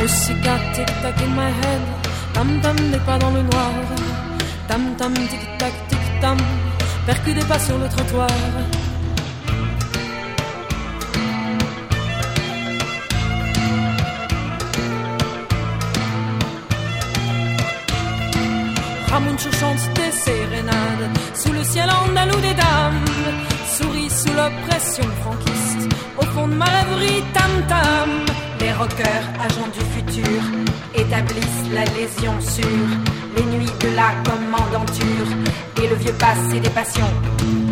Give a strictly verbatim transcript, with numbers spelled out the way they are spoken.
Musica tic-tac in my head, tam-tam des pas dans le noir, tam-tam tic-tac tic-tam, percu des pas sur le trottoir. Ramuncho chante des sérénades sous le ciel andalou des dames, sourit sous l'oppression franquiste, au fond de ma rêverie tam-tam. Les rockers, agents du futur, établissent la lésion sur les nuits de la commandanture et le vieux passé des passions.